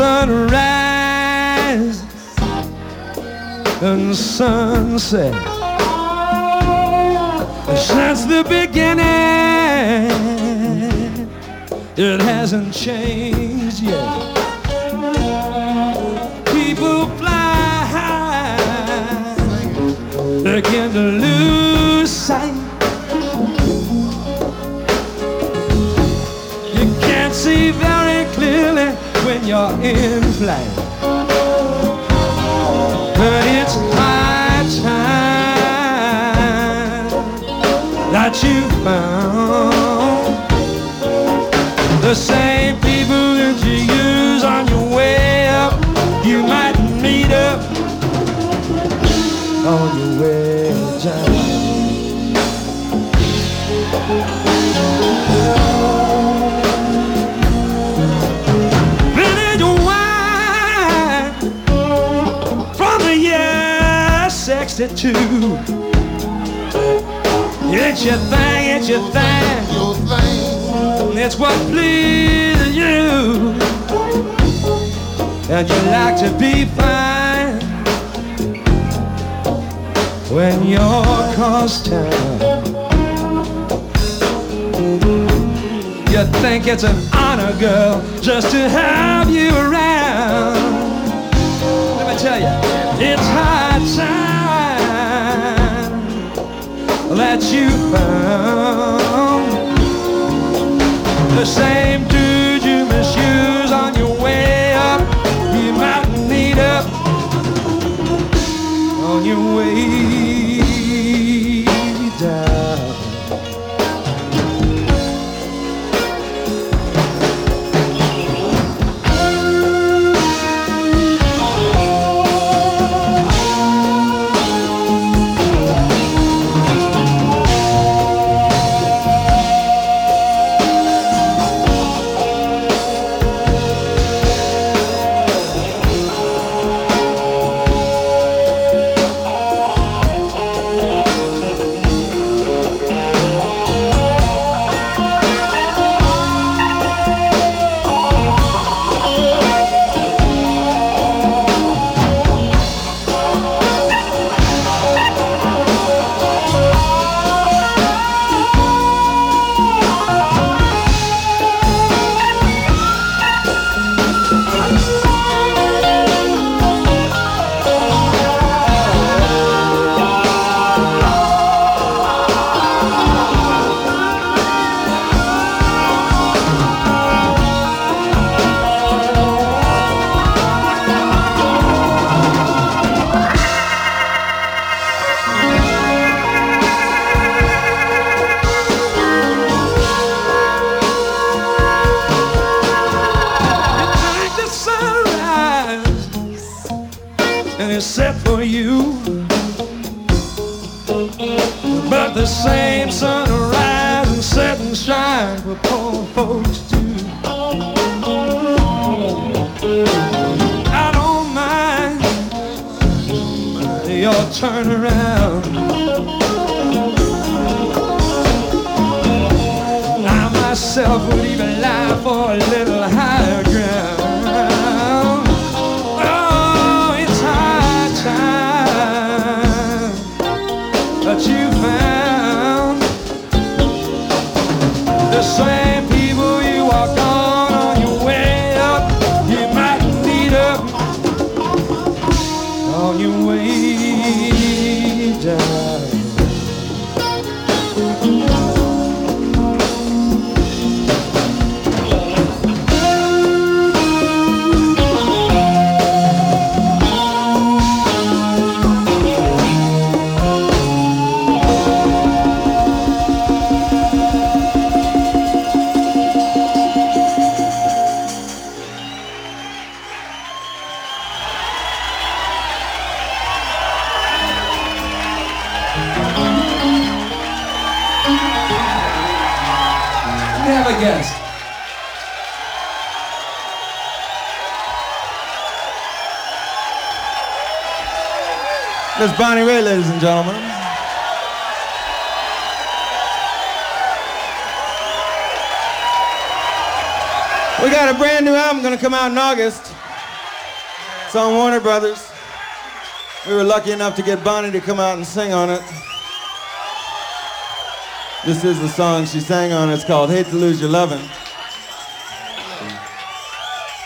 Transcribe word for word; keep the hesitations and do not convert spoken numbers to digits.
sunrise and sunset. Since the beginning, it hasn't changed yet. People fly high, begin to lose sight. You can't see very clearly when you're in flight, but it's high time that you found the same people that you use on your way up. You might meet up on your way down. sixty-two. It's your thing, it's your thing, your thing. It's what pleases you, and you like to be fine when you're cross town. You think it's an honor, girl, just to have you around. Let me tell you, it's high time that you found the same dude you misuse on your way up. You might meet up on your way down. Set for you, but the same sunrise and set and shine for poor folks too. I don't mind your turnaround. I myself would even lie for a little higher ground. That you found the same people you walk on on your way up. You might meet up on your way down. We have a guest. This is Bonnie Raitt, ladies and gentlemen. We got a brand new album gonna come out in August. It's on Warner Brothers. We were lucky enough to get Bonnie to come out and sing on it. This is the song she sang on. It's called Hate to Lose Your Lovin'.